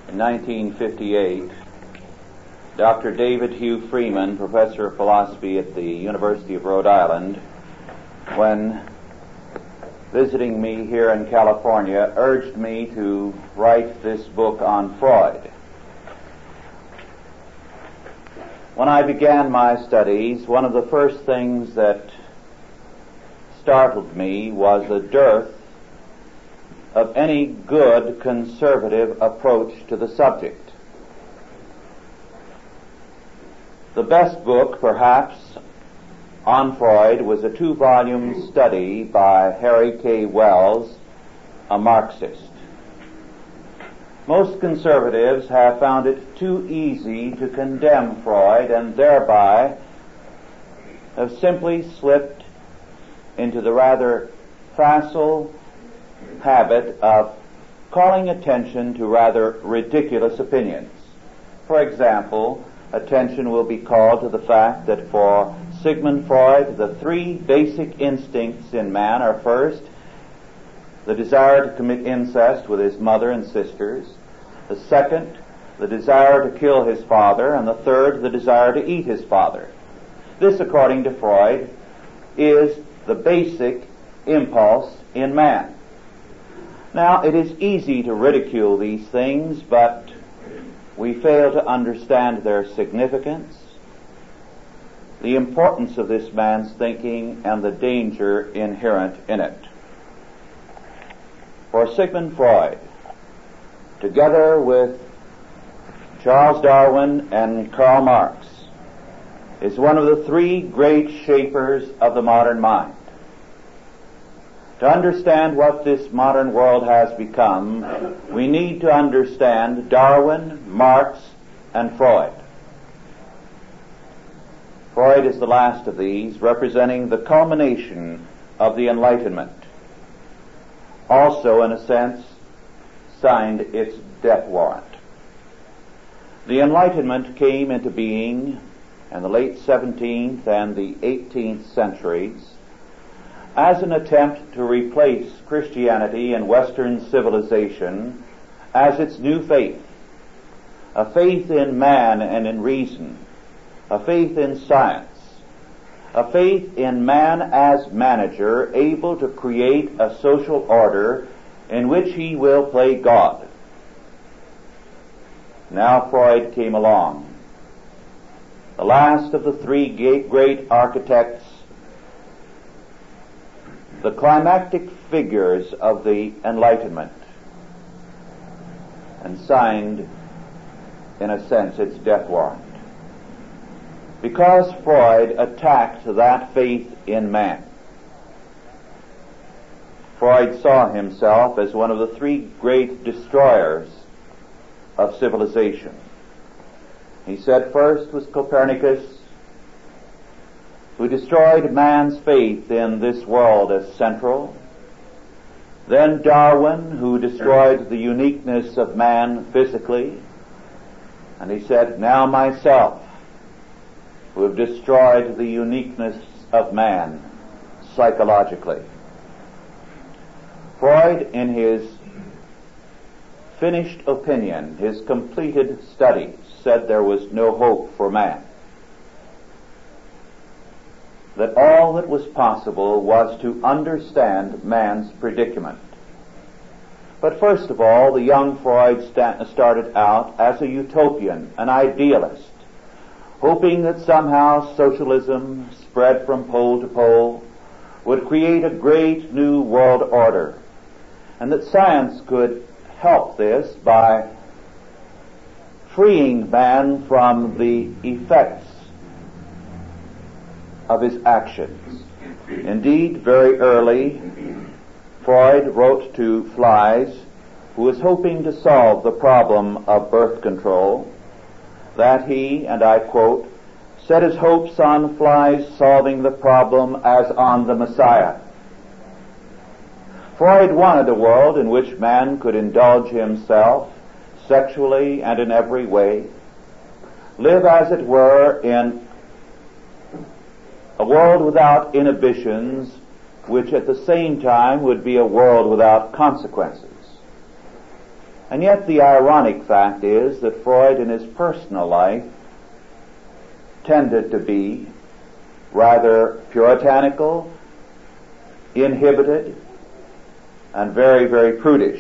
In 1958, Dr. David Hugh Freeman, professor of philosophy at the University of Rhode Island, when visiting me here in California, urged me to write this book on Freud. When I began my studies, one of the first things that startled me was a dearth of any good conservative approach to the subject. The best book, perhaps, on Freud was a 2-volume study by Harry K. Wells, a Marxist. Most conservatives have found it too easy to condemn Freud and thereby have simply slipped into the rather facile habit of calling attention to rather ridiculous opinions. For example, attention will be called to the fact that for Sigmund Freud, the 3 basic instincts in man are: first, the desire to commit incest with his mother and sisters; the second, the desire to kill his father; and the third, the desire to eat his father. This, according to Freud, is the basic impulse in man. Now, it is easy to ridicule these things, but we fail to understand their significance, the importance of this man's thinking, and the danger inherent in it. For Sigmund Freud, together with Charles Darwin and Karl Marx, is one of the 3 great shapers of the modern mind. To understand what this modern world has become, we need to understand Darwin, Marx, and Freud. Freud is the last of these, representing the culmination of the Enlightenment. Also, in a sense, signed its death warrant. The Enlightenment came into being in the late 17th and the 18th centuries as an attempt to replace Christianity and Western civilization as its new faith, a faith in man and in reason, a faith in science, a faith in man as manager, able to create a social order in which he will play God. Now Freud came along, the last of the 3 great architects, the climactic figures of the Enlightenment, and signed, in a sense, its death warrant. Because Freud attacked that faith in man. Freud saw himself as one of the 3 great destroyers of civilization. He said first was Copernicus, who destroyed man's faith in this world as central. Then Darwin, who destroyed the uniqueness of man physically. And he said, now myself, who have destroyed the uniqueness of man psychologically. Freud, in his finished opinion, his completed study, said there was no hope for man. That all that was possible was to understand man's predicament. But first of all, the young Freud started out as a utopian, an idealist, hoping that somehow socialism, spread from pole to pole, would create a great new world order, and that science could help this by freeing man from the effects of his actions. Indeed, very early, Freud wrote to Flies, who was hoping to solve the problem of birth control, that he, and I quote, set his hopes on Flies solving the problem as on the Messiah. Freud wanted a world in which man could indulge himself sexually and in every way, live as it were in a world without inhibitions, which at the same time would be a world without consequences. And yet the ironic fact is that Freud in his personal life tended to be rather puritanical, inhibited, and very, very prudish.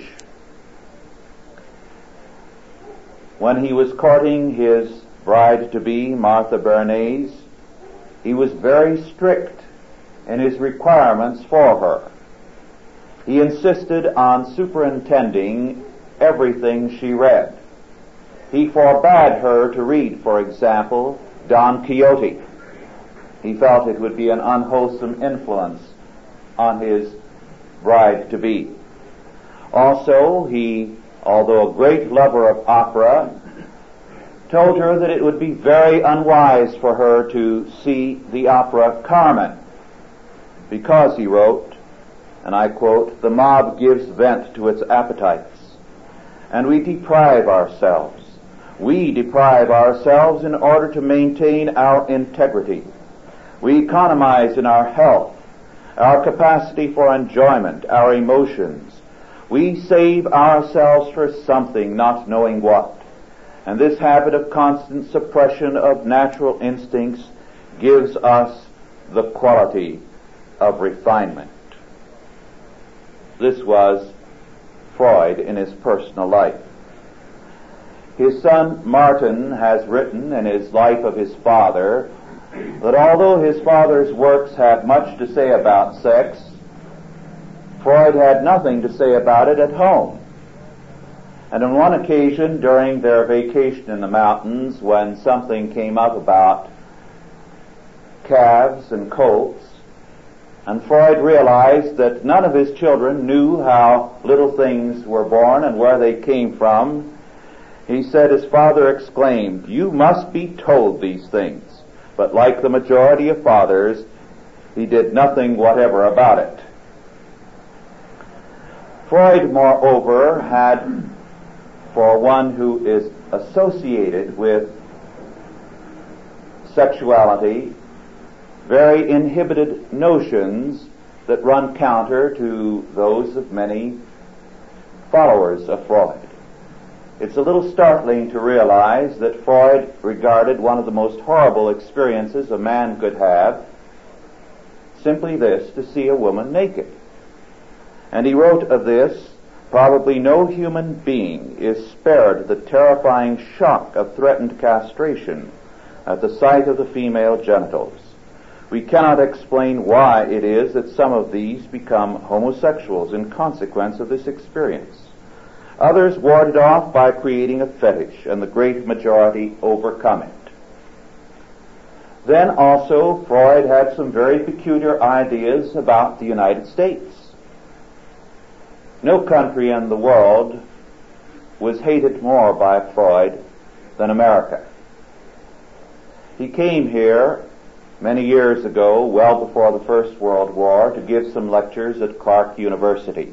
When he was courting his bride-to-be, Martha Bernays, he was very strict in his requirements for her. He insisted on superintending everything she read. He forbade her to read, for example, Don Quixote. He felt it would be an unwholesome influence on his bride-to-be. Also, he, although a great lover of opera, told her that it would be very unwise for her to see the opera Carmen, because, he wrote, and I quote, "The mob gives vent to its appetites, and we deprive ourselves. We deprive ourselves in order to maintain our integrity. We economize in our health, our capacity for enjoyment, our emotions. We save ourselves for something, not knowing what. And this habit of constant suppression of natural instincts gives us the quality of refinement." This was Freud in his personal life. His son Martin has written in his life of his father that although his father's works had much to say about sex, Freud had nothing to say about it at home. And on one occasion during their vacation in the mountains, when something came up about calves and colts, and Freud realized that none of his children knew how little things were born and where they came from, he said his father exclaimed, "You must be told these things." But like the majority of fathers, he did nothing whatever about it. Freud, moreover, had, for one who is associated with sexuality, very inhibited notions that run counter to those of many followers of Freud. It's a little startling to realize that Freud regarded one of the most horrible experiences a man could have simply this, to see a woman naked. And he wrote of this, "Probably no human being is spared the terrifying shock of threatened castration at the sight of the female genitals. We cannot explain why it is that some of these become homosexuals in consequence of this experience. Others ward it off by creating a fetish, and the great majority overcome it." Then also Freud had some very peculiar ideas about the United States. No country in the world was hated more by Freud than America. He came here many years ago, well before the First World War, to give some lectures at Clark University.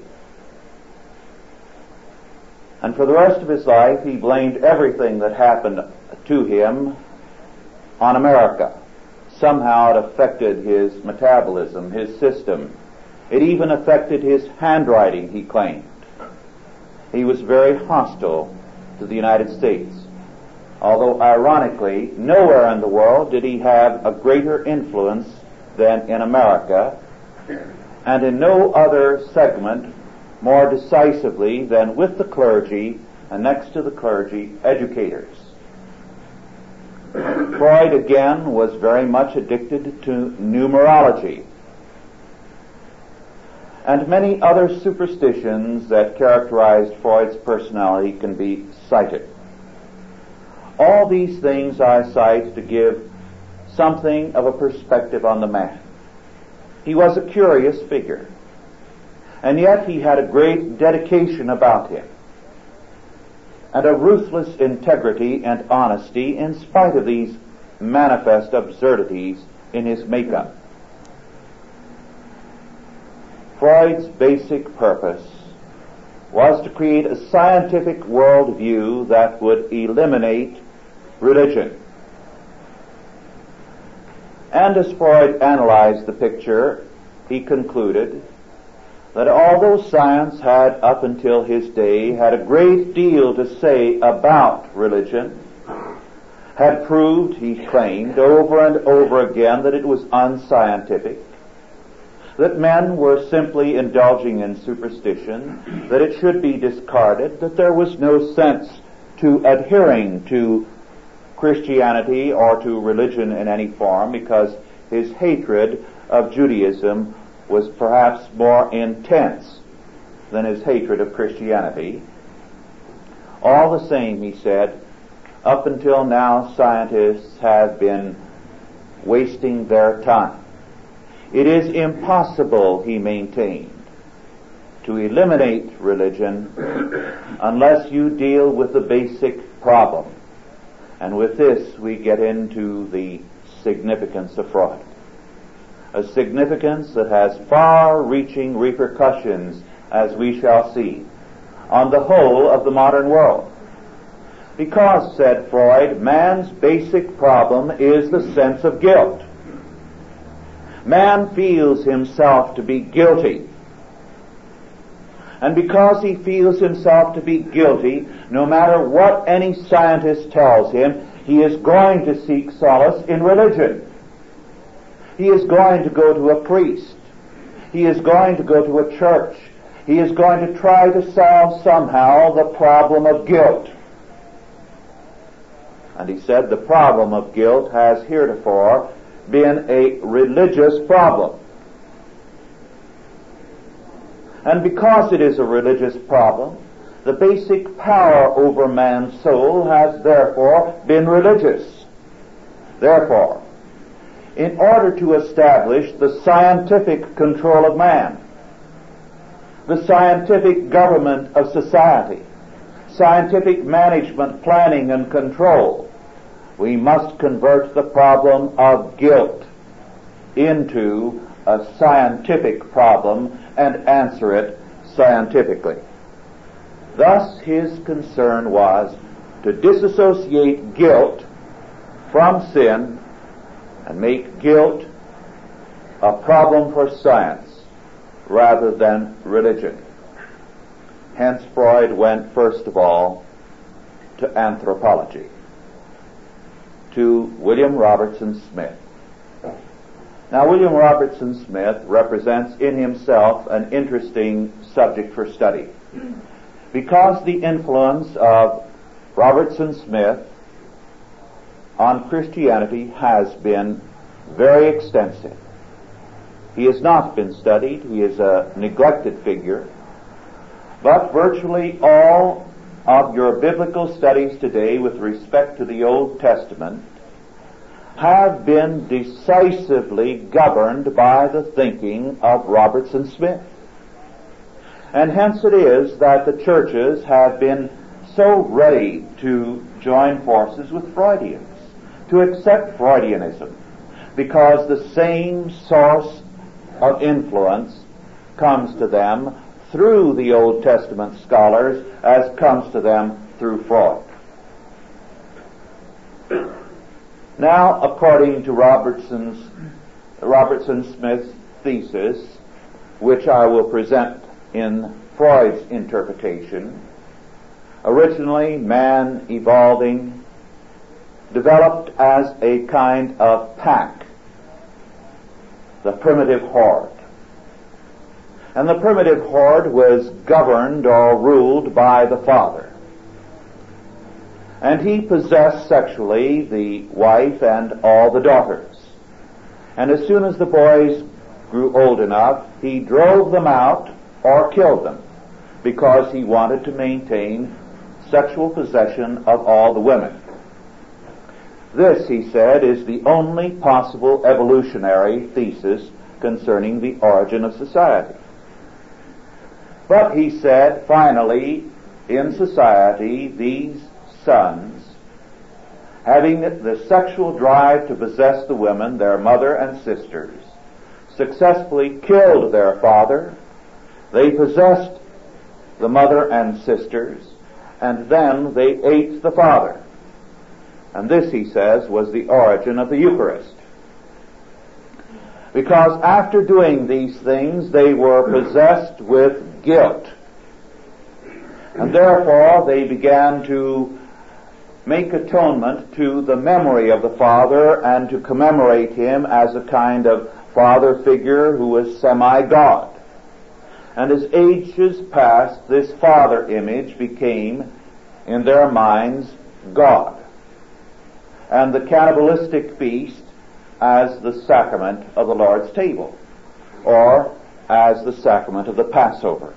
And for the rest of his life, he blamed everything that happened to him on America. Somehow it affected his metabolism, his system. It even affected his handwriting, he claimed. He was very hostile to the United States. Although, ironically, nowhere in the world did he have a greater influence than in America, and in no other segment more decisively than with the clergy, and next to the clergy, educators. Freud, again, was very much addicted to numerology, and many other superstitions that characterized Freud's personality can be cited. All these things I cite to give something of a perspective on the man. He was a curious figure, and yet he had a great dedication about him, and a ruthless integrity and honesty in spite of these manifest absurdities in his makeup. Freud's basic purpose was to create a scientific worldview that would eliminate religion. And as Freud analyzed the picture, he concluded that although science had, up until his day, had a great deal to say about religion, had proved, he claimed, over and over again that it was unscientific, that men were simply indulging in superstition, that it should be discarded, that there was no sense to adhering to Christianity or to religion in any form, because his hatred of Judaism was perhaps more intense than his hatred of Christianity. All the same, he said, up until now scientists have been wasting their time. It is impossible, he maintained, to eliminate religion unless you deal with the basic problem. And with this we get into the significance of Freud. A significance that has far-reaching repercussions, as we shall see, on the whole of the modern world. Because, said Freud, man's basic problem is the sense of guilt. Man feels himself to be guilty. And because he feels himself to be guilty, no matter what any scientist tells him, he is going to seek solace in religion. He is going to go to a priest. He is going to go to a church. He is going to try to solve somehow the problem of guilt. And he said the problem of guilt has heretofore been a religious problem. And because it is a religious problem, the basic power over man's soul has therefore been religious. Therefore, in order to establish the scientific control of man, the scientific government of society, scientific management, planning, and control, we must convert the problem of guilt into a scientific problem and answer it scientifically. Thus his concern was to disassociate guilt from sin and make guilt a problem for science rather than religion. Hence Freud went first of all to anthropology, to William Robertson Smith. Now, William Robertson Smith represents in himself an interesting subject for study, because the influence of Robertson Smith on Christianity has been very extensive. He has not been studied. He is a neglected figure. But virtually all of your biblical studies today with respect to the Old Testament have been decisively governed by the thinking of Robertson Smith. And hence it is that the churches have been so ready to join forces with Freudians, to accept Freudianism, because the same source of influence comes to them through the Old Testament scholars as comes to them through Freud. Now, according to Robertson Smith's thesis, which I will present in Freud's interpretation, originally man evolving developed as a kind of pack, the primitive horde. And the primitive horde was governed or ruled by the father. And he possessed sexually the wife and all the daughters. And as soon as the boys grew old enough, he drove them out or killed them, because he wanted to maintain sexual possession of all the women. This, he said, is the only possible evolutionary thesis concerning the origin of society. But he said, finally, in society, these sons, having the sexual drive to possess the women, their mother and sisters, successfully killed their father. They possessed the mother and sisters, and then they ate the father. And this, he says, was the origin of the Eucharist. because after doing these things they were possessed with guilt. And therefore they began to make atonement to the memory of the father and to commemorate him as a kind of father figure who was semi-God. And as ages passed, this father image became, in their minds, God. And the cannibalistic feast as the sacrament of the Lord's table, or as the sacrament of the Passover.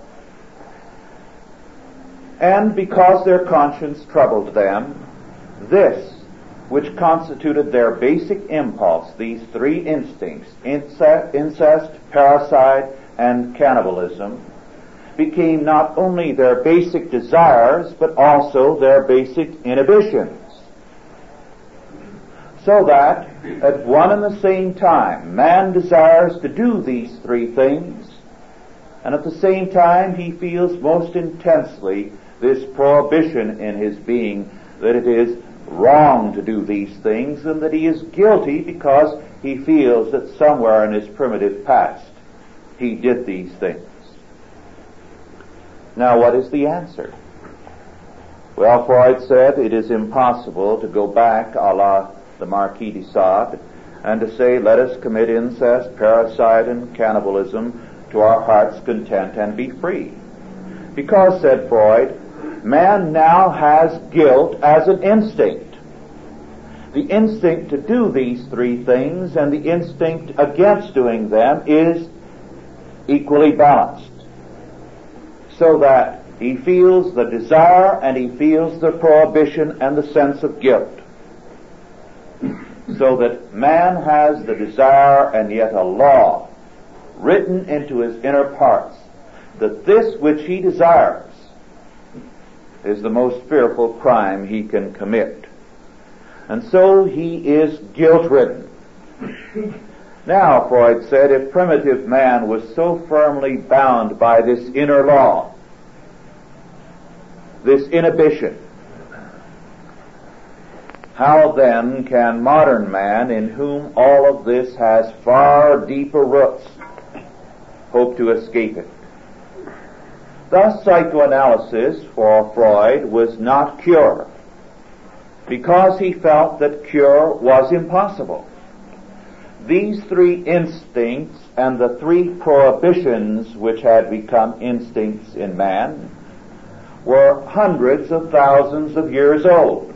And because their conscience troubled them, this, which constituted their basic impulse, these three instincts, incest, parricide, and cannibalism, became not only their basic desires, but also their basic inhibitions. So that, at one and the same time, man desires to do these three things, and at the same time he feels most intensely this prohibition in his being that it is wrong to do these things, and that he is guilty because he feels that somewhere in his primitive past he did these things. Now, what is the answer? Well, Freud said it is impossible to go back a la the Marquis de Sade and to say, let us commit incest, parricide, and cannibalism to our heart's content and be free. Because, said Freud, man now has guilt as an instinct. The instinct to do these three things and the instinct against doing them is equally balanced. So that he feels the desire and he feels the prohibition and the sense of guilt. So that man has the desire and yet a law written into his inner parts that this which he desires is the most fearful crime he can commit. And so he is guilt-ridden. Now, Freud said, if primitive man was so firmly bound by this inner law, this inhibition, how then can modern man, in whom all of this has far deeper roots, hope to escape it? Thus, psychoanalysis for Freud was not cure, because he felt that cure was impossible. These three instincts and the three prohibitions which had become instincts in man were hundreds of thousands of years old,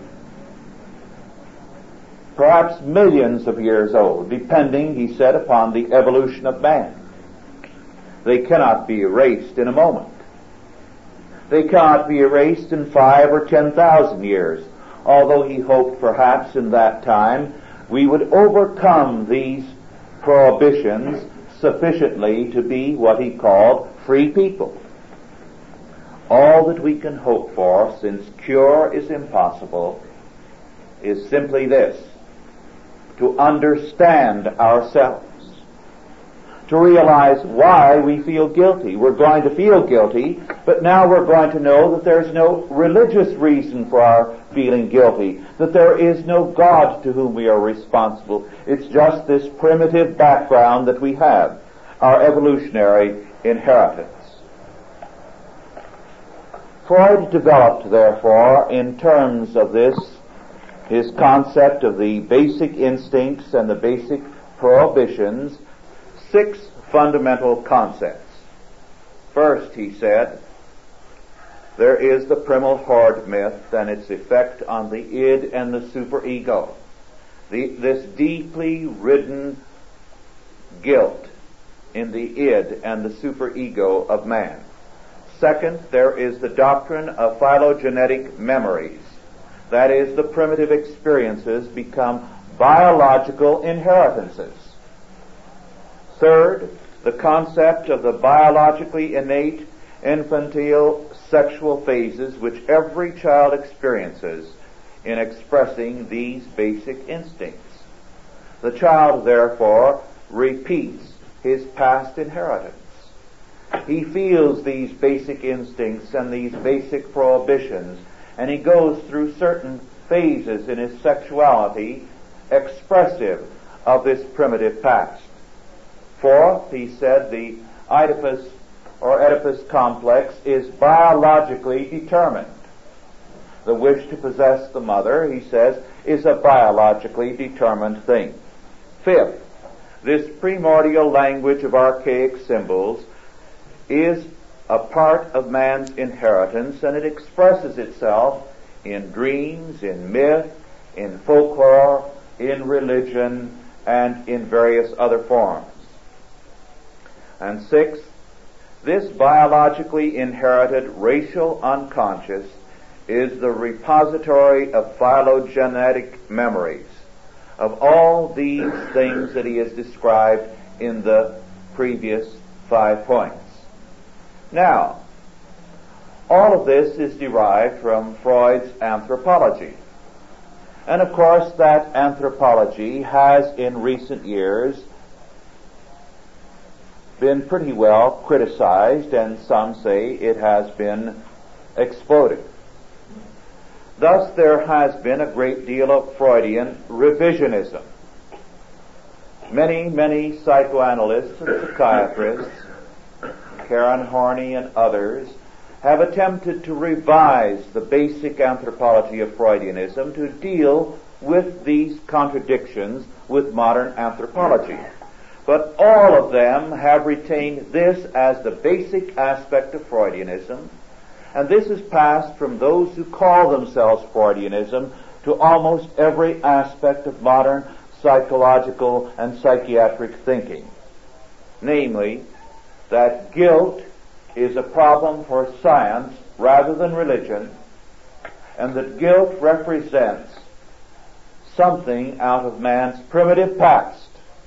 perhaps millions of years old, depending, he said, upon the evolution of man. They cannot be erased in a moment. They cannot be erased in 5 or 10,000 years, although he hoped perhaps in that time we would overcome these prohibitions sufficiently to be what he called free people. All that we can hope for, since cure is impossible, is simply this: to understand ourselves, to realize why we feel guilty. We're going to feel guilty, but now we're going to know that there's no religious reason for our feeling guilty, that there is no God to whom we are responsible. It's just this primitive background that we have, our evolutionary inheritance. Freud developed, therefore, in terms of this, his concept of the basic instincts and the basic prohibitions, 6 fundamental concepts. First, he said, there is the primal horde myth and its effect on the id and the superego. This deeply ridden guilt in the id and the superego of man. Second, there is the doctrine of phylogenetic memories. That is, the primitive experiences become biological inheritances. Third, the concept of the biologically innate infantile sexual phases which every child experiences in expressing these basic instincts. The child, therefore, repeats his past inheritance. He feels these basic instincts and these basic prohibitions, and he goes through certain phases in his sexuality expressive of this primitive past. Fourth, he said the Oedipus or Oedipus complex is biologically determined. The wish to possess the mother, he says, is a biologically determined thing. Fifth, this primordial language of archaic symbols is a part of man's inheritance, and it expresses itself in dreams, in myth, in folklore, in religion, and in various other forms. And sixth, this biologically inherited racial unconscious is the repository of phylogenetic memories of all these things that he has described in the previous 5 points. Now, all of this is derived from Freud's anthropology. And of course, that anthropology has in recent years been pretty well criticized, and some say it has been exploded. Thus, there has been a great deal of Freudian revisionism. Many psychoanalysts and psychiatrists, Karen Horney and others, have attempted to revise the basic anthropology of Freudianism to deal with these contradictions with modern anthropology. But all of them have retained this as the basic aspect of Freudianism, and this is passed from those who call themselves Freudianism to almost every aspect of modern psychological and psychiatric thinking. Namely, that guilt is a problem for science rather than religion, and that guilt represents something out of man's primitive past.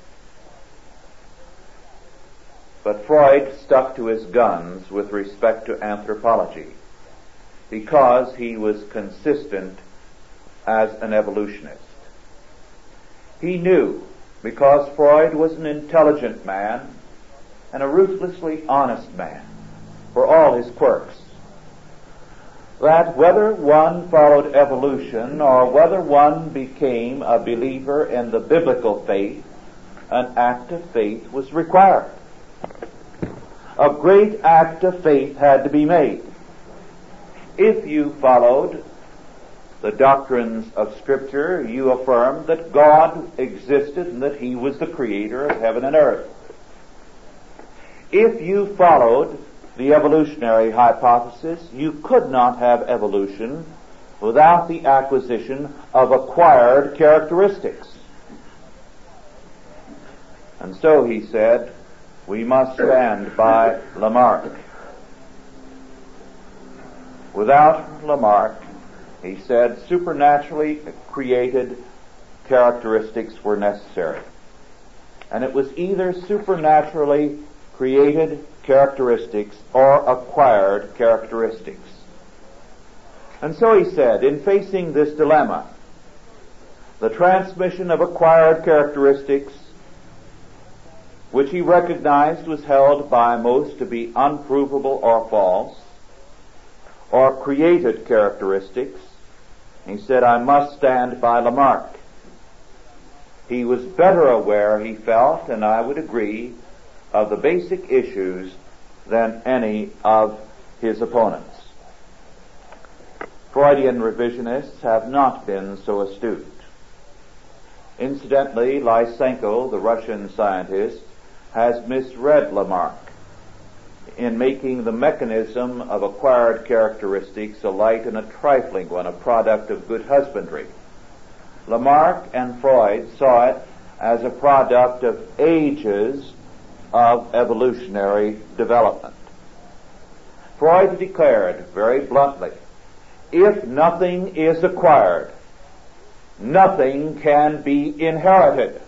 But Freud stuck to his guns with respect to anthropology because he was consistent as an evolutionist. He knew, because Freud was an intelligent man and a ruthlessly honest man for all his quirks, that whether one followed evolution or whether one became a believer in the biblical faith, an act of faith was required. A great act of faith had to be made. If you followed the doctrines of Scripture, you affirmed that God existed and that He was the creator of heaven and earth. If you followed the evolutionary hypothesis, you could not have evolution without the acquisition of acquired characteristics. And so he said, we must stand by Lamarck. Without Lamarck, he said, supernaturally created characteristics were necessary. And it was either supernaturally created characteristics or acquired characteristics. And so he said, in facing this dilemma, the transmission of acquired characteristics, which he recognized was held by most to be unprovable or false, or created characteristics, he said, I must stand by Lamarck. He was better aware, he felt, and I would agree, of the basic issues than any of his opponents. Freudian revisionists have not been so astute. Incidentally, Lysenko, the Russian scientist, has misread Lamarck in making the mechanism of acquired characteristics a light and a trifling one, a product of good husbandry. Lamarck and Freud saw it as a product of ages of evolutionary development. Freud declared very bluntly, if nothing is acquired, nothing can be inherited.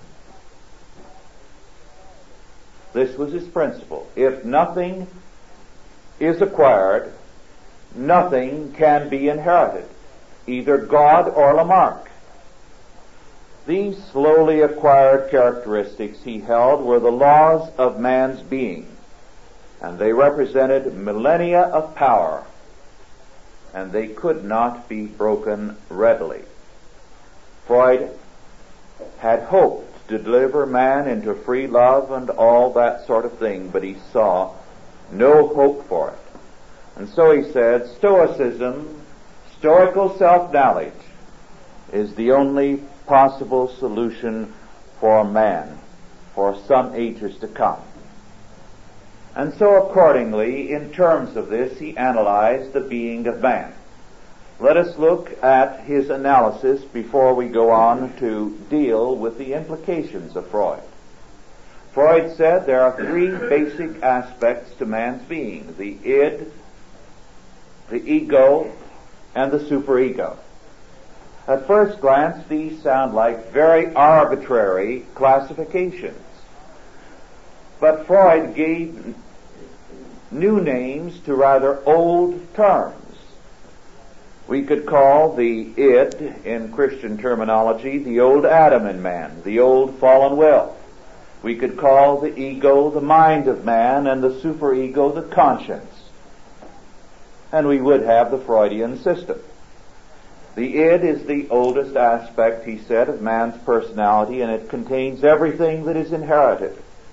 This was his principle. If nothing is acquired, nothing can be inherited, either God or Lamarck. These slowly acquired characteristics, he held, were the laws of man's being, and they represented millennia of power, and they could not be broken readily. Freud had hoped to deliver man into free love and all that sort of thing, but he saw no hope for it. And so he said, Stoicism, stoical self-knowledge, is the only possible solution for man for some ages to come. And so accordingly, in terms of this, he analyzed the being of man. Let us look at his analysis before we go on to deal with the implications of Freud. Freud said there are three basic aspects to man's being: the id, the ego, and the superego. At first glance, these sound like very arbitrary classifications. But Freud gave new names to rather old terms. We could call the id, in Christian terminology, the old Adam in man, the old fallen will. We could call the ego the mind of man, and the superego the conscience. And we would have the Freudian system. The id is the oldest aspect, he said, of man's personality, and it contains everything that is inherited,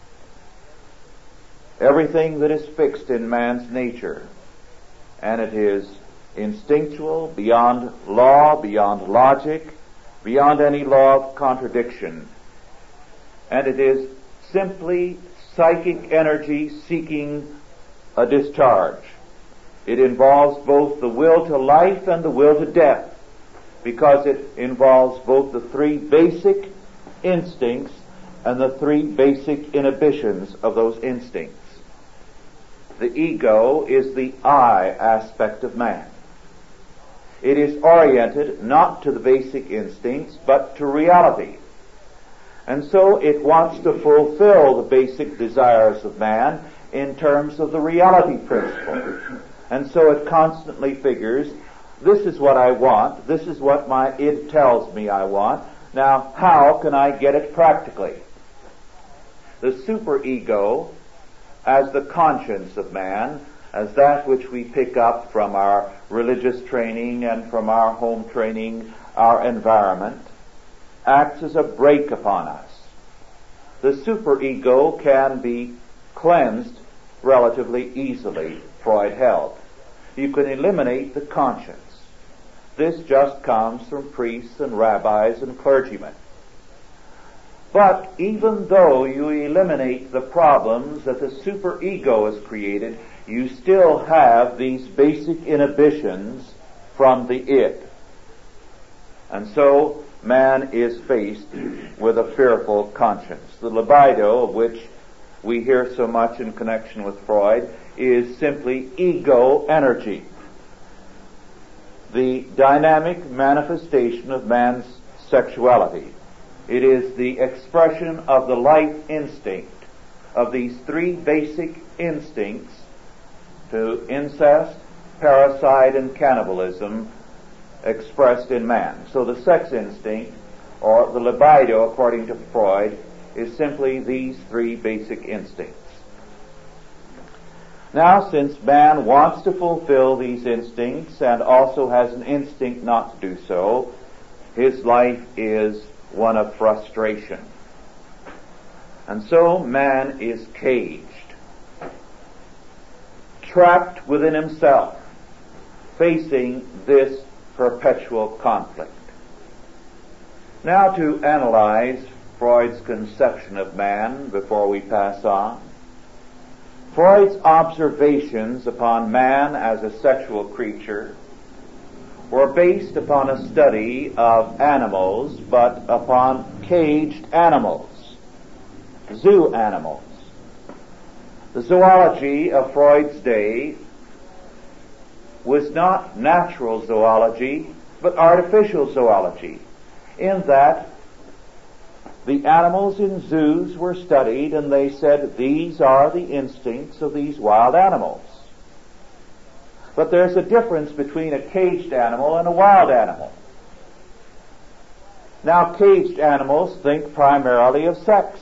everything that is fixed in man's nature, and it is instinctual, beyond law, beyond logic, beyond any law of contradiction. And it is simply psychic energy seeking a discharge. It involves both the will to life and the will to death, because it involves both the three basic instincts and the three basic inhibitions of those instincts. The ego is the I aspect of man. It is oriented not to the basic instincts, but to reality. And so it wants to fulfill the basic desires of man in terms of the reality principle. And so it constantly figures, this is what I want, this is what my id tells me I want, now how can I get it practically? The superego, as the conscience of man, as that which we pick up from our religious training and from our home training, our environment, acts as a brake upon us. The superego can be cleansed relatively easily, Freud held. You can eliminate the conscience. This just comes from priests and rabbis and clergymen. But even though you eliminate the problems that the superego has created, you still have these basic inhibitions from the id. And so man is faced with a fearful conscience. The libido, of which we hear so much in connection with Freud, is simply ego energy, the dynamic manifestation of man's sexuality. It is the expression of the life instinct, of these three basic instincts to incest, parricide, and cannibalism expressed in man. So the sex instinct, or the libido, according to Freud, is simply these three basic instincts. Now, since man wants to fulfill these instincts and also has an instinct not to do so, his life is one of frustration. And so man is caged, trapped within himself, facing this perpetual conflict. Now, to analyze Freud's conception of man before we pass on. Freud's observations upon man as a sexual creature were based upon a study of animals, but upon caged animals, zoo animals. The zoology of Freud's day was not natural zoology, but artificial zoology, in that the animals in zoos were studied, and they said these are the instincts of these wild animals. But there's a difference between a caged animal and a wild animal. Now, caged animals think primarily of sex,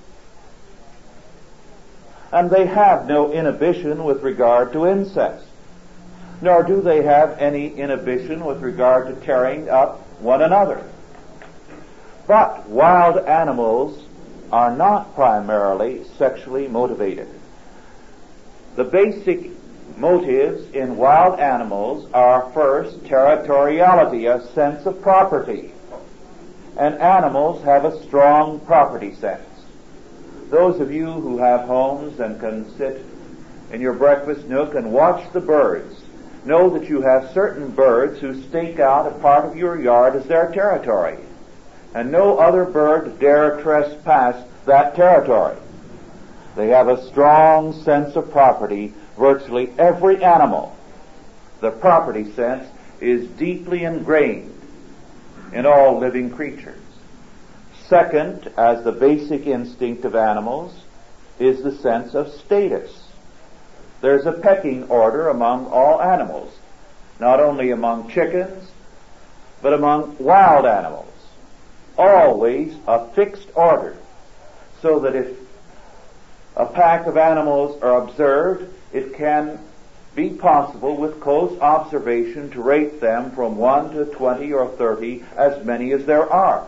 and they have no inhibition with regard to incest, nor do they have any inhibition with regard to tearing up one another. But wild animals are not primarily sexually motivated. The basic motives in wild animals are first territoriality, a sense of property. And animals have a strong property sense. Those of you who have homes and can sit in your breakfast nook and watch the birds know that you have certain birds who stake out a part of your yard as their territory, and no other bird dare trespass that territory. They have a strong sense of property. Virtually every animal, the property sense is deeply ingrained in all living creatures. Second, as the basic instinct of animals, is the sense of status. There's a pecking order among all animals, not only among chickens, but among wild animals. Always a fixed order, so that if a pack of animals are observed, it can be possible with close observation to rate them from 1 to 20 or 30, as many as there are.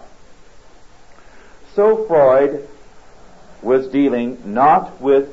So Freud was dealing not with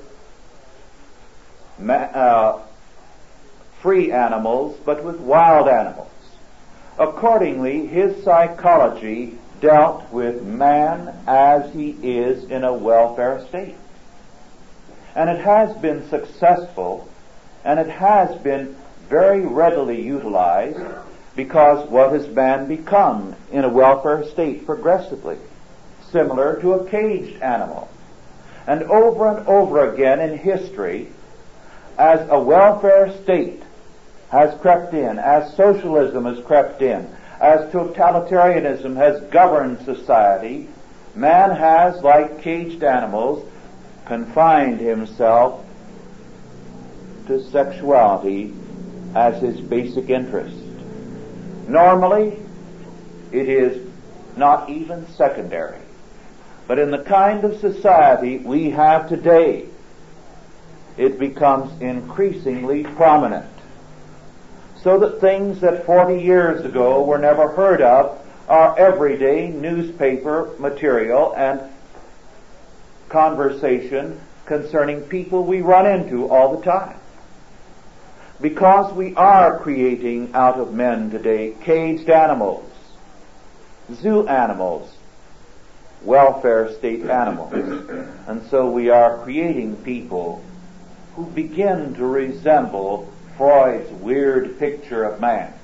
free animals, but with wild animals. Accordingly, his psychology dealt with man as he is in a welfare state. And it has been successful, and it has been very readily utilized, because what has man become in a welfare state progressively? Similar to a caged animal. And over again in history, as a welfare state has crept in, as socialism has crept in, as totalitarianism has governed society, man has, like caged animals, confined himself to sexuality as his basic interest. Normally, it is not even secondary. But in the kind of society we have today, it becomes increasingly prominent. So that things that 40 years ago were never heard of are everyday newspaper material and conversation concerning people we run into all the time. Because we are creating out of men today caged animals, zoo animals, welfare state animals. And so we are creating people who begin to resemble Freud's weird picture of man.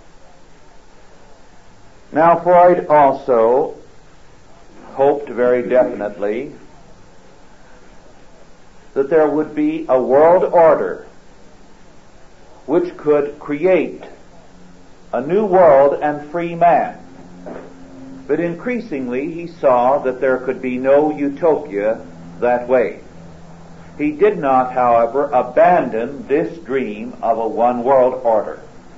Now, Freud also hoped very definitely that there would be a world order which could create a new world and free man. But increasingly he saw that there could be no utopia that way. He did not, however, abandon this dream of a one-world order.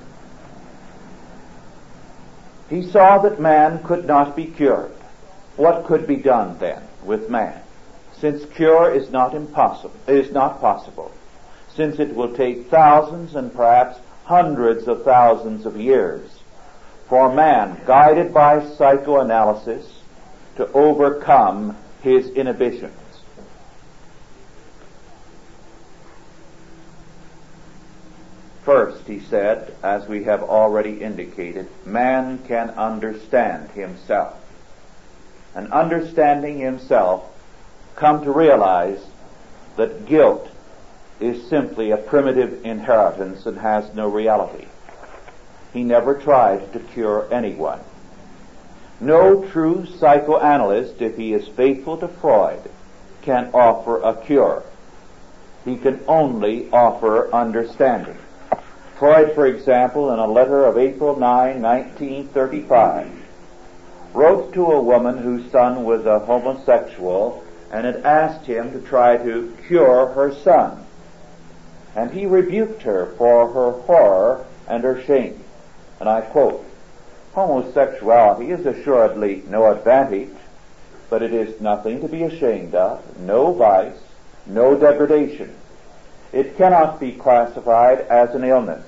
He saw that man could not be cured. What could be done then with man? Since cure is not possible, since it will take thousands and perhaps hundreds of thousands of years for man, guided by psychoanalysis, to overcome his inhibitions. First, he said, as we have already indicated, man can understand himself. And understanding himself, come to realize that guilt is simply a primitive inheritance and has no reality. He never tried to cure anyone. No true psychoanalyst, if he is faithful to Freud, can offer a cure. He can only offer understanding. Freud, for example, in a letter of April 9, 1935, wrote to a woman whose son was a homosexual and had asked him to try to cure her son. And he rebuked her for her horror and her shame. And I quote, "Homosexuality is assuredly no advantage, but it is nothing to be ashamed of, no vice, no degradation. It cannot be classified as an illness.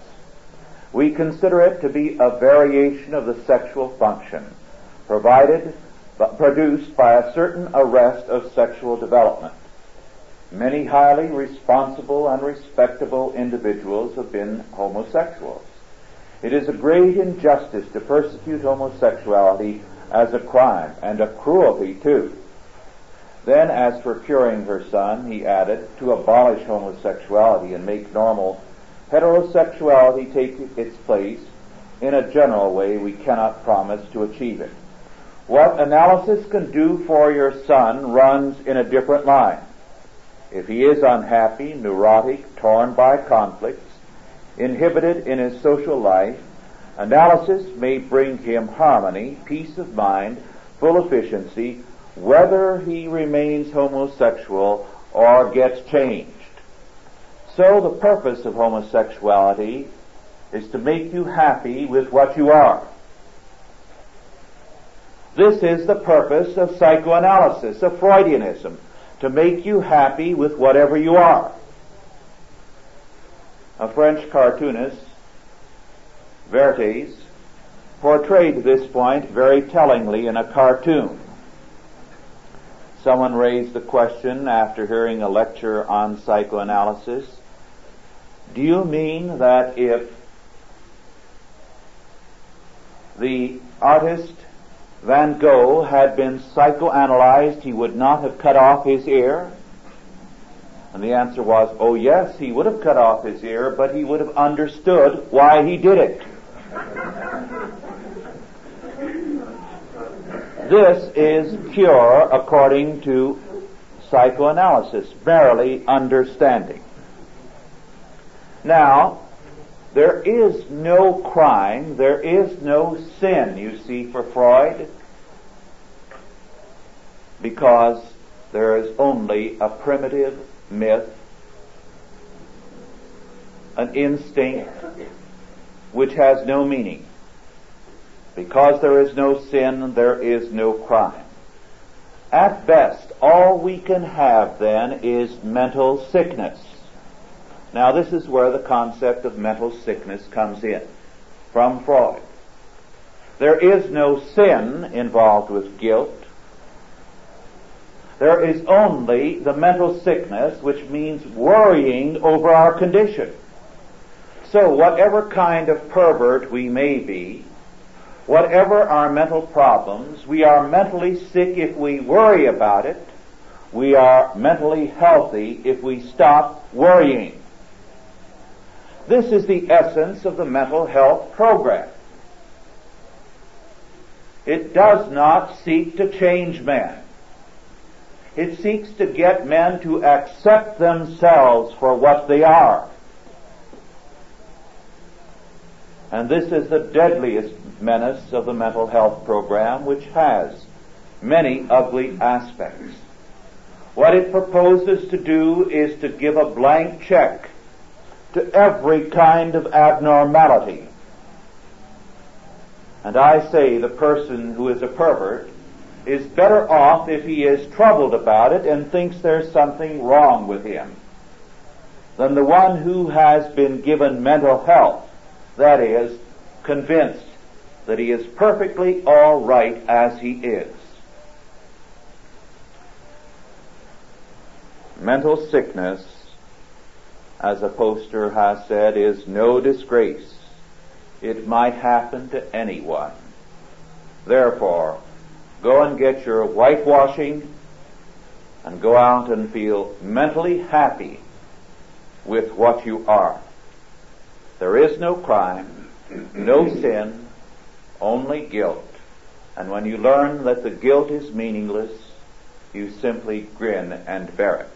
We consider it to be a variation of the sexual function, provided produced by a certain arrest of sexual development. Many highly responsible and respectable individuals have been homosexuals. It is a great injustice to persecute homosexuality as a crime, and a cruelty too. Then, as for curing her son, he added, to abolish homosexuality and make normal heterosexuality take its place, in a general way we cannot promise to achieve it. What analysis can do for your son runs in a different line. If he is unhappy, neurotic, torn by conflicts, inhibited in his social life, analysis may bring him harmony, peace of mind, full efficiency, whether he remains homosexual or gets changed. So the purpose of homosexuality is to make you happy with what you are. This is the purpose of psychoanalysis, of Freudianism, to make you happy with whatever you are. A French cartoonist, Vertes, portrayed this point very tellingly in a cartoon. Someone raised the question after hearing a lecture on psychoanalysis, do you mean that if the artist Van Gogh had been psychoanalyzed, he would not have cut off his ear? And the answer was, oh yes, he would have cut off his ear, but he would have understood why he did it. This is pure, according to psychoanalysis, merely understanding. Now, there is no crime, there is no sin, you see, for Freud, because there is only a primitive myth, an instinct which has no meaning. Because there is no sin, there is no crime. At best, all we can have then is mental sickness. Now this is where the concept of mental sickness comes in, from Freud. There is no sin involved with guilt. There is only the mental sickness, which means worrying over our condition. So whatever kind of pervert we may be, whatever our mental problems, we are mentally sick if we worry about it. We are mentally healthy if we stop worrying. This is the essence of the mental health program. It does not seek to change men. It seeks to get men to accept themselves for what they are. And this is the deadliest menace of the mental health program, which has many ugly aspects. What it proposes to do is to give a blank check to every kind of abnormality. And I say the person who is a pervert is better off if he is troubled about it and thinks there's something wrong with him than the one who has been given mental health, that is, convinced that he is perfectly all right as he is. Mental sickness, as a poster has said, is no disgrace. It might happen to anyone. Therefore, go and get your whitewashing and go out and feel mentally happy with what you are. There is no crime, no sin, only guilt. And when you learn that the guilt is meaningless, you simply grin and bear it.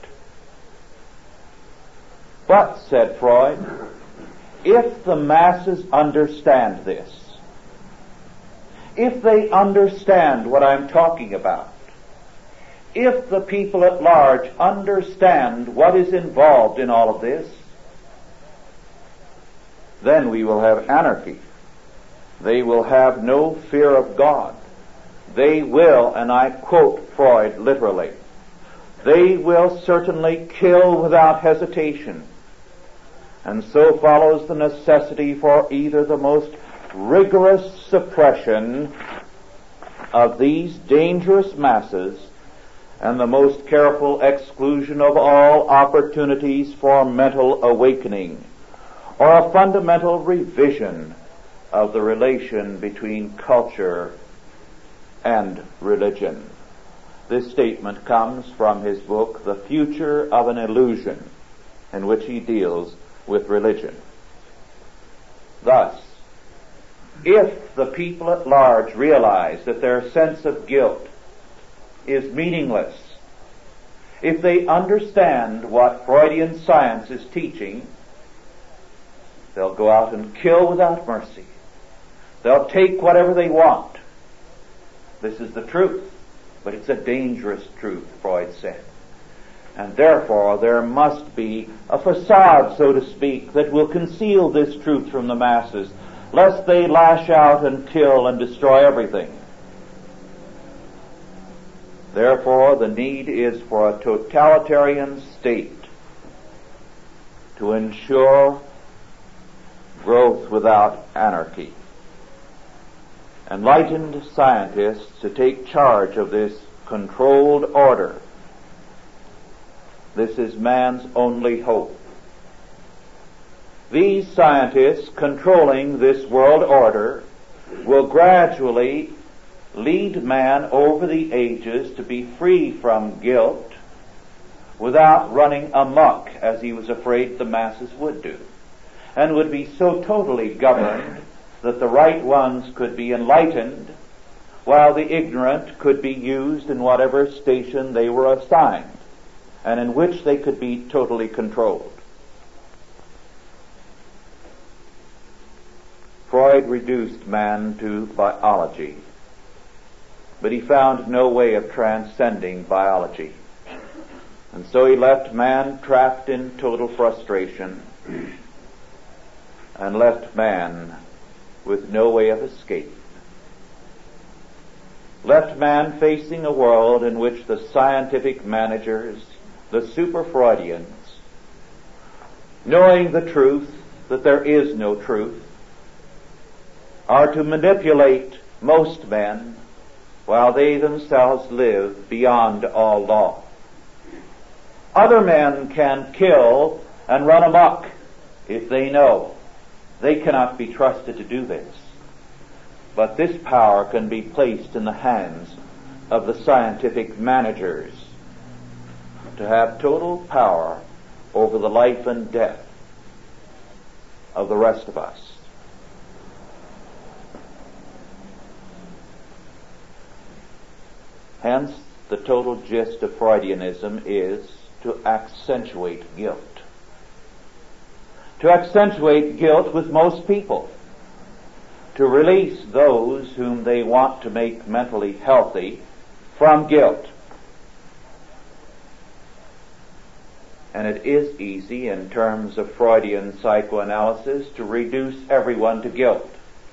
But, said Freud, if the masses understand this, if they understand what I'm talking about, if the people at large understand what is involved in all of this, then we will have anarchy. They will have no fear of God. They will, and I quote Freud literally, they will certainly kill without hesitation. And so follows the necessity for either the most rigorous suppression of these dangerous masses and the most careful exclusion of all opportunities for mental awakening, or a fundamental revision of the relation between culture and religion. This statement comes from his book, The Future of an Illusion, in which he deals with religion. Thus, if the people at large realize that their sense of guilt is meaningless, if they understand what Freudian science is teaching, they'll go out and kill without mercy. They'll take whatever they want. This is the truth, but it's a dangerous truth, Freud said. And therefore there must be a facade, so to speak, that will conceal this truth from the masses, lest they lash out and kill and destroy everything. Therefore, the need is for a totalitarian state to ensure growth without anarchy. Enlightened scientists to take charge of this controlled order. This is man's only hope. These scientists controlling this world order will gradually lead man over the ages to be free from guilt without running amok as he was afraid the masses would do, and would be so totally governed that the right ones could be enlightened while the ignorant could be used in whatever station they were assigned, and in which they could be totally controlled. Freud reduced man to biology, but he found no way of transcending biology. And so he left man trapped in total frustration and left man with no way of escape. Left man facing a world in which the scientific managers, the super-Freudians, knowing the truth, that there is no truth, are to manipulate most men while they themselves live beyond all law. Other men can kill and run amok if they know. They cannot be trusted to do this. But this power can be placed in the hands of the scientific managers to have total power over the life and death of the rest of us. Hence, the total gist of Freudianism is to accentuate guilt. To accentuate guilt with most people. To release those whom they want to make mentally healthy from guilt. And it is easy in terms of Freudian psychoanalysis to reduce everyone to guilt.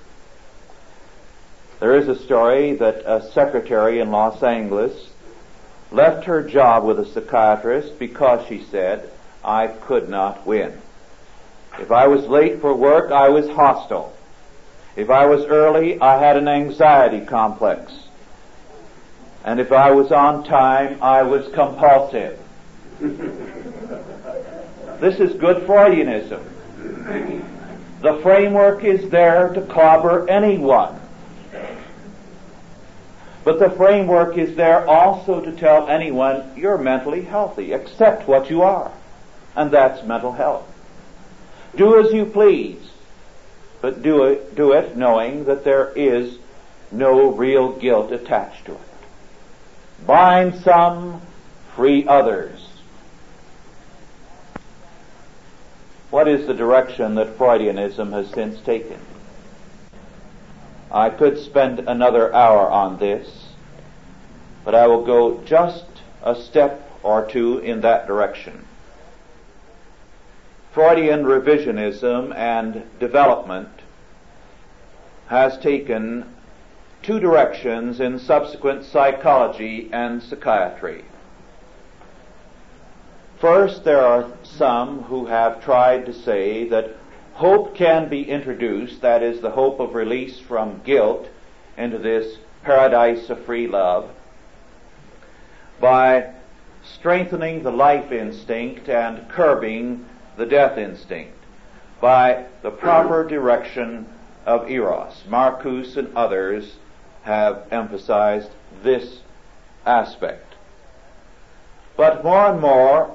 There is a story that a secretary in Los Angeles left her job with a psychiatrist because she said, I could not win. If I was late for work, I was hostile. If I was early, I had an anxiety complex. And if I was on time, I was compulsive. This is good Freudianism. The framework is there to clobber anyone. But the framework is there also to tell anyone you're mentally healthy. Accept what you are. And that's mental health. Do as you please, but do it knowing that there is no real guilt attached to it. Bind some, free others. What is the direction that Freudianism has since taken? I could spend another hour on this, but I will go just a step or two in that direction. Freudian revisionism and development has taken two directions in subsequent psychology and psychiatry. First, there are some who have tried to say that hope can be introduced, that is, the hope of release from guilt, into this paradise of free love by strengthening the life instinct and curbing the death instinct by the proper direction of eros. Marcuse and others have emphasized this aspect. But more and more,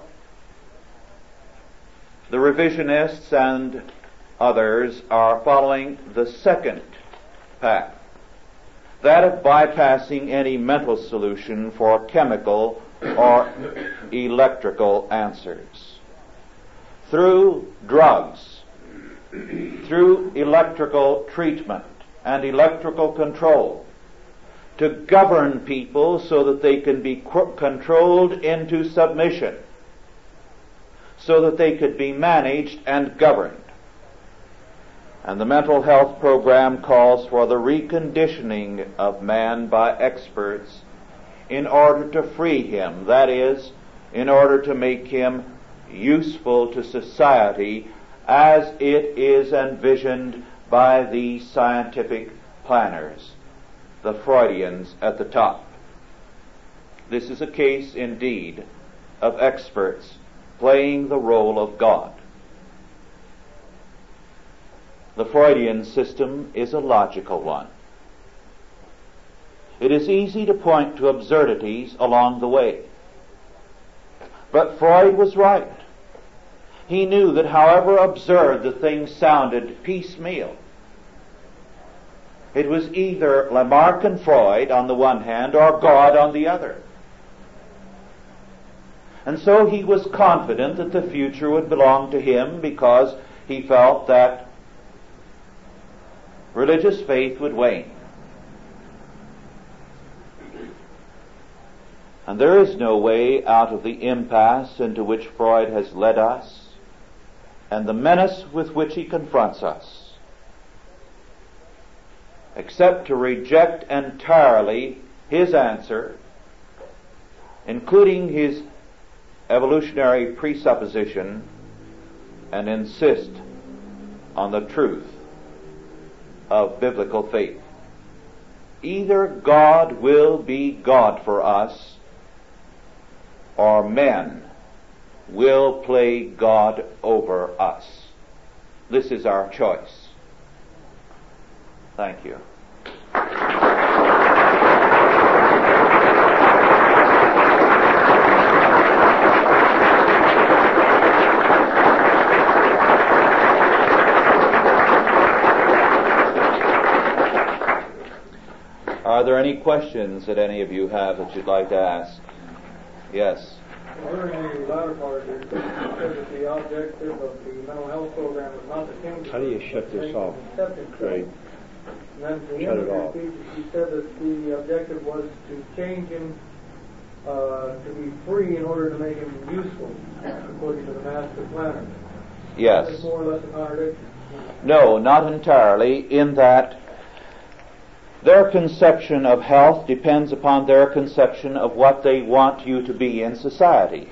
the revisionists and others are following the second path, that of bypassing any mental solution for chemical or electrical answers. Through drugs, through electrical treatment and electrical control, to govern people so that they can be controlled into submission, so that they could be managed and governed. And the mental health program calls for the reconditioning of man by experts in order to free him, that is, in order to make him useful to society as it is envisioned by the scientific planners, the Freudians at the top. This is a case indeed of experts playing the role of God. The Freudian system is a logical one. It is easy to point to absurdities along the way. But Freud was right. He knew that however absurd the thing sounded piecemeal, it was either Lamarck and Freud on the one hand or God on the other. And so he was confident that the future would belong to him because he felt that religious faith would wane. And there is no way out of the impasse into which Freud has led us and the menace with which he confronts us, except to reject entirely his answer, including his evolutionary presupposition, and insist on the truth of biblical faith. Either God will be God for us, or men will play God over us. This is our choice. Thank you. Are there any questions that any of you have that you'd like to ask? Yes. Well, in the latter part, it says that the objective of the mental health program is not to change. How do you shut this off, Craig? And then the Shut it off. He said that the objective was to change him to be free in order to make him useful, according to the master planner. Yes. Is more or less a contradiction? No, not entirely, in that their conception of health depends upon their conception of what they want you to be in society.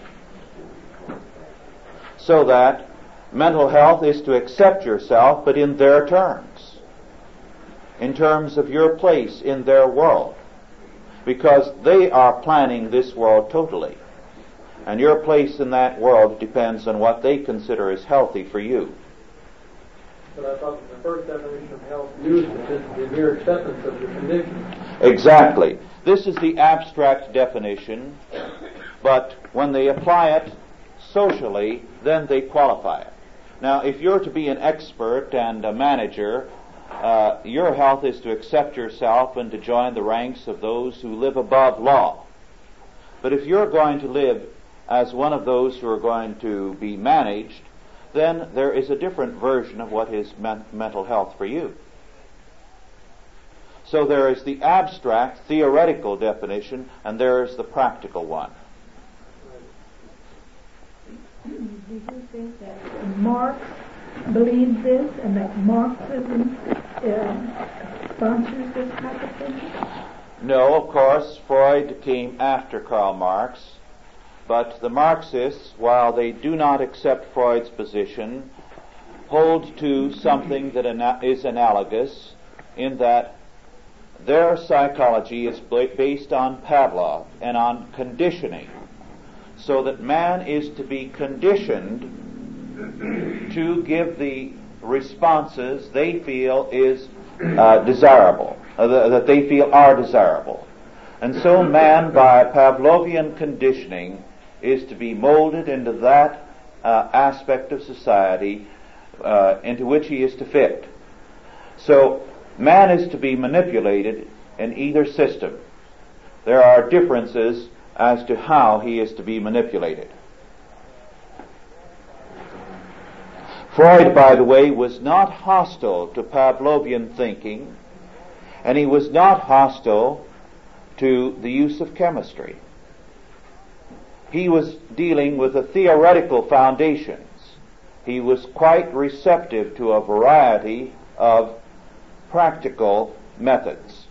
So that mental health is to accept yourself, but in their terms, in terms of your place in their world, because they are planning this world totally, and your place in that world depends on what they consider as healthy for you. But I thought that the first definition of health used is the mere acceptance of the condition. Exactly. This is the abstract definition, but when they apply it socially, then they qualify it. Now, if you're to be an expert and a manager, your health is to accept yourself and to join the ranks of those who live above law. But if you're going to live as one of those who are going to be managed, then there is a different version of what is mental health for you. So there is the abstract, theoretical definition, and there is the practical one. Do you think that Marx believes this and that Marxism sponsors this type of thing? No, of course, Freud came after Karl Marx. But the Marxists, while they do not accept Freud's position, hold to something that is analogous in that their psychology is based on Pavlov and on conditioning, so that man is to be conditioned to give the responses they feel is desirable, that they feel are desirable. And so man, by Pavlovian conditioning, is to be molded into that aspect of society into which he is to fit. So man is to be manipulated in either system. There are differences as to how he is to be manipulated. Freud, by the way, was not hostile to Pavlovian thinking, and he was not hostile to the use of chemistry. He was dealing with the theoretical foundations. He was quite receptive to a variety of practical methods.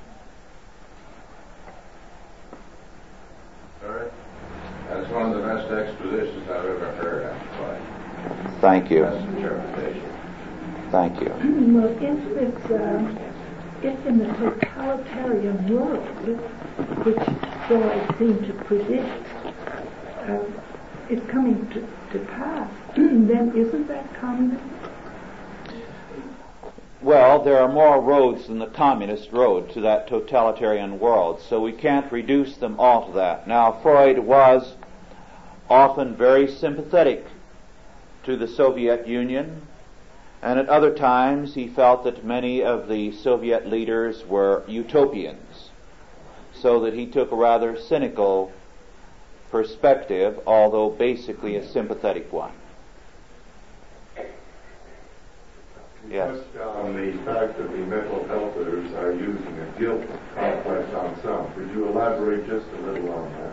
Sir, that's one of the best expositions I've ever heard, actually. Thank you. Best interpretation. Thank you. Well, if in the totalitarian world, which Freud seemed to predict, is coming to pass, then isn't that communism? Well, there are more roads than the communist road to that totalitarian world, so we can't reduce them all to that. Now, Freud was often very sympathetic to the Soviet Union, and at other times he felt that many of the Soviet leaders were utopians, so that he took a rather cynical perspective, although basically a sympathetic one. Yes. On the fact that the mental healthers are using a guilt complex on some. Could you elaborate just a little on that?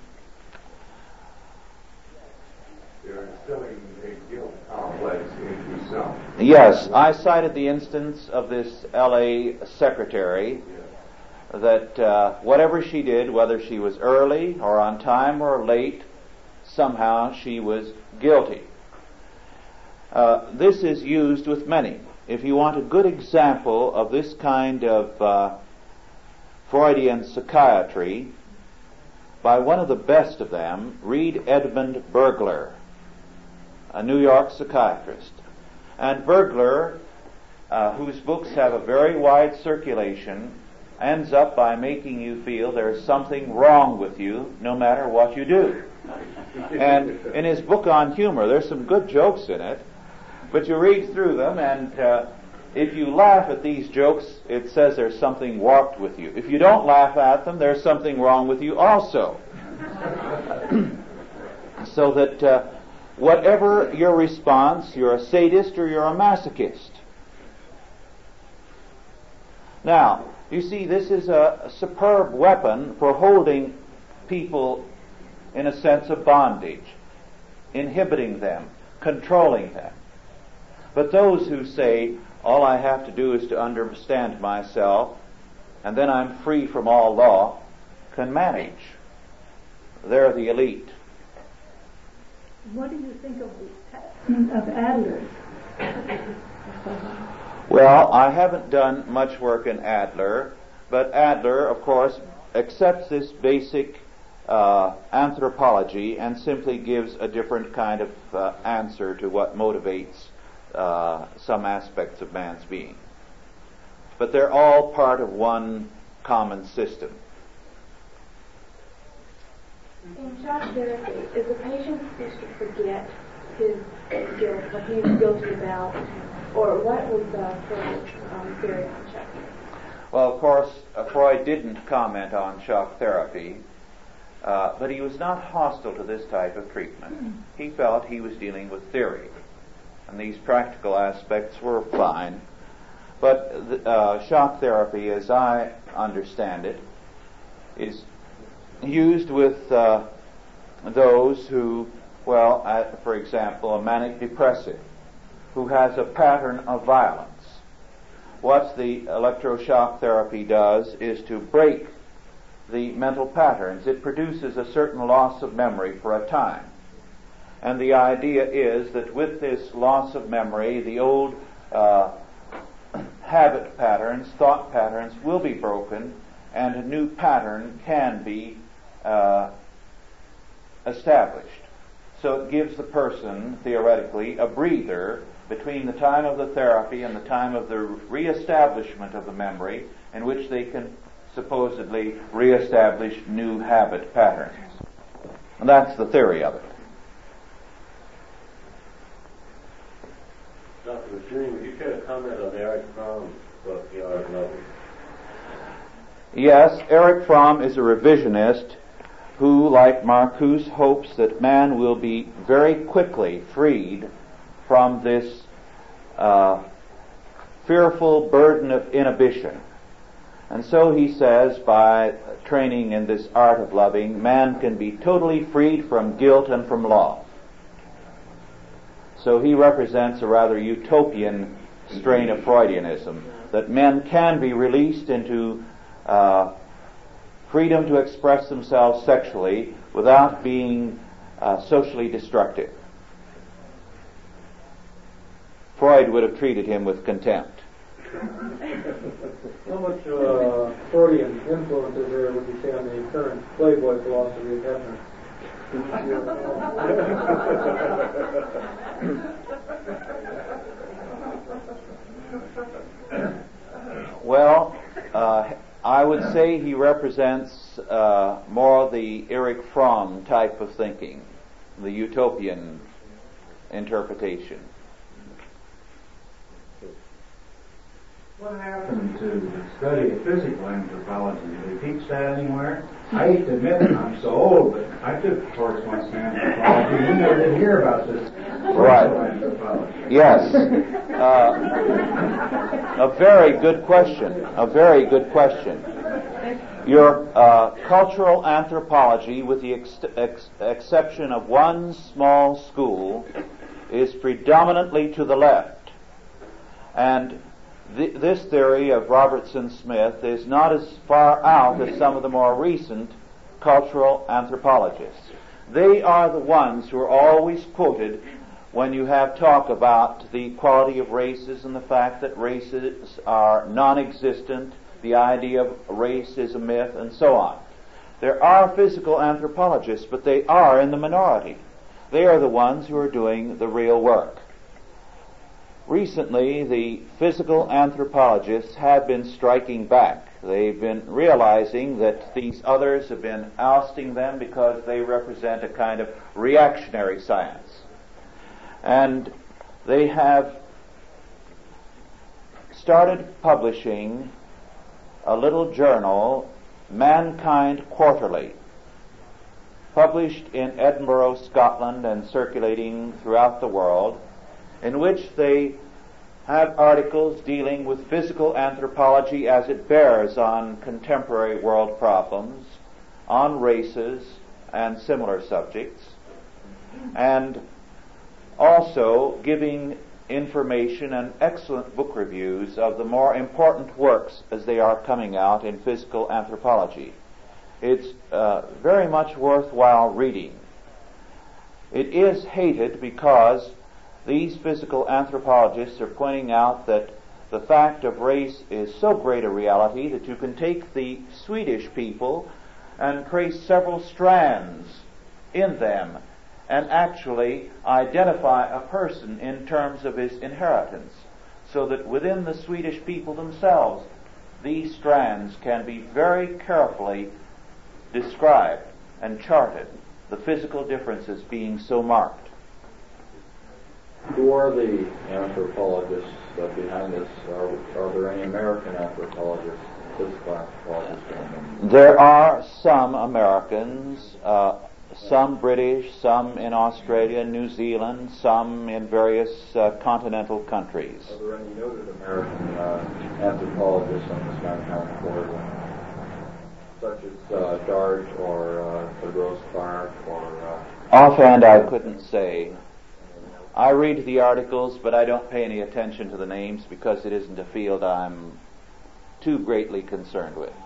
They're instilling a guilt complex into some. Yes, I cited the instance of this L.A. secretary that whatever she did, whether she was early or on time or late, somehow she was guilty. This is used with many. If you want a good example of this kind of Freudian psychiatry, by one of the best of them, read Edmund Bergler, a New York psychiatrist. And Bergler, whose books have a very wide circulation, ends up by making you feel there's something wrong with you no matter what you do. And in his book on humor, there's some good jokes in it, but you read through them, and if you laugh at these jokes, it says there's something warped with you. If you don't laugh at them, there's something wrong with you also. So that whatever your response, you're a sadist or you're a masochist. Now, you see, this is a superb weapon for holding people in a sense of bondage, inhibiting them, controlling them. But those who say, all I have to do is to understand myself, and then I'm free from all law, can manage. They're the elite. What do you think of Adler's? Well, I haven't done much work in Adler, but Adler, of course, accepts this basic anthropology and simply gives a different kind of answer to what motivates some aspects of man's being. But they're all part of one common system. In shock therapy, is the patient supposed to forget his guilt, what he's guilty about, or what was Freud's theory on shock therapy? Well, of course, Freud didn't comment on shock therapy, but he was not hostile to this type of treatment. He felt he was dealing with theory, and these practical aspects were fine. But shock therapy, as I understand it, is used with those who, well, for example, a manic depressive who has a pattern of violence. What the electroshock therapy does is to break the mental patterns. It produces a certain loss of memory for a time. And the idea is that with this loss of memory, the old habit patterns, thought patterns will be broken, and a new pattern can be established. So it gives the person, theoretically, a breather between the time of the therapy and the time of the reestablishment of the memory, in which they can supposedly reestablish new habit patterns. And that's the theory of it. Dr. Massini, would you care to comment on Erich Fromm's book, The Art of Loving? Yes, Erich Fromm is a revisionist who, like Marcuse, hopes that man will be very quickly freed from this fearful burden of inhibition. And so he says, by training in this art of loving, man can be totally freed from guilt and from law. So he represents a rather utopian strain of Freudianism, that men can be released into freedom to express themselves sexually without being socially destructive. Freud would have treated him with contempt. How much Freudian influence is there, would you say, on the current Playboy philosophy of Hefner? Well, I would say he represents more the Erich Fromm type of thinking, the utopian interpretation. What happened to the study of physical anthropology? Do they teach that anywhere? I hate to admit it, I'm so old, but I took a course once in anthropology. We never did hear about this. Right. Anthropology. Yes. A very good question. A very good question. Your cultural anthropology, with the exception of one small school, is predominantly to the left. And this theory of Robertson Smith is not as far out as some of the more recent cultural anthropologists. They are the ones who are always quoted when you have talk about the equality of races and the fact that races are non-existent, the idea of race is a myth, and so on. There are physical anthropologists, but they are in the minority. They are the ones who are doing the real work. Recently, the physical anthropologists have been striking back. They've been realizing that these others have been ousting them because they represent a kind of reactionary science. And they have started publishing a little journal, Mankind Quarterly, published in Edinburgh, Scotland, and circulating throughout the world, in which they have articles dealing with physical anthropology as it bears on contemporary world problems, on races and similar subjects, and also giving information and excellent book reviews of the more important works as they are coming out in physical anthropology. It's very much worthwhile reading. It is hated because these physical anthropologists are pointing out that the fact of race is so great a reality that you can take the Swedish people and trace several strands in them and actually identify a person in terms of his inheritance, so that within the Swedish people themselves these strands can be very carefully described and charted, the physical differences being so marked. Who are the anthropologists behind this? Are there any American anthropologists, physical anthropologists? There are some Americans, some British, some in Australia, New Zealand, some in various continental countries. Are there any noted American anthropologists on this Mankind Quarterly, such as Darge or Gross Clark or... Offhand, I couldn't say. I read the articles, but I don't pay any attention to the names because it isn't a field I'm too greatly concerned with.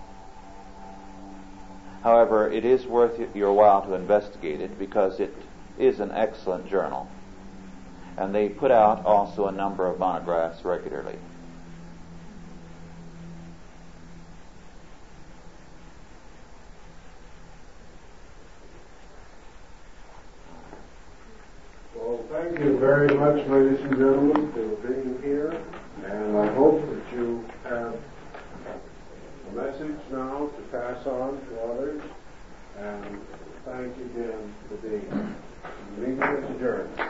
However, it is worth your while to investigate it because it is an excellent journal. And they put out also a number of monographs regularly. you very much, ladies and gentlemen, for being here, and I hope that you have a message now to pass on to others, and thank you again for being here. The meeting is adjourned.